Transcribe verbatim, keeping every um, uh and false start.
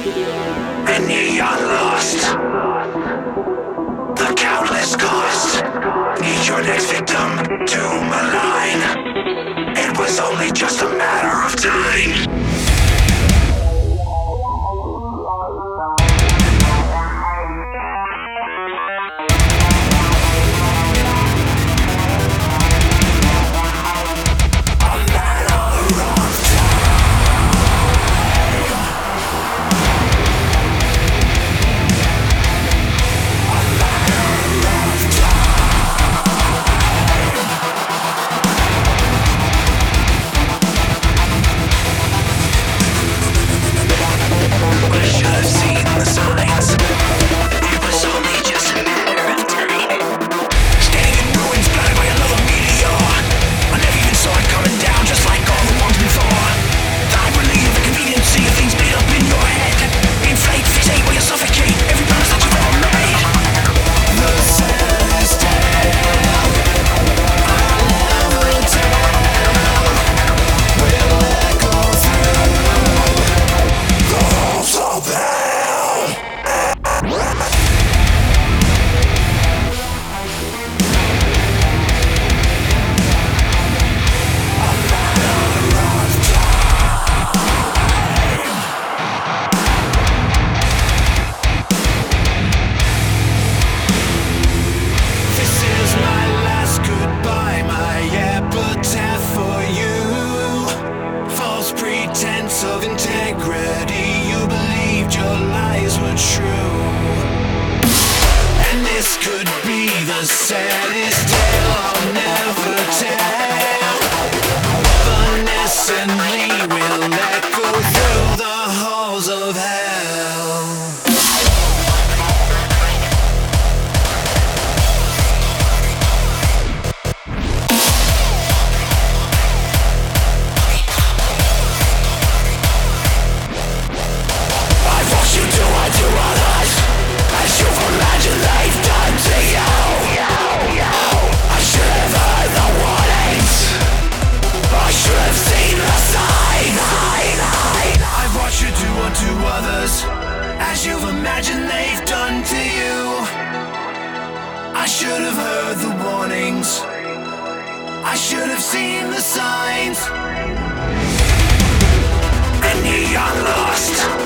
and neon lost. The countless cost. Each your next victim to malign. It was only just a matter of time. Of integrity, you believed your lies were true, and this could be the saddest tale I'll never tell. Vanessa and Lee will echo through the halls of hell. To others, as you've imagined they've done to you. I should have heard the warnings, I should have seen the signs. And neon lost.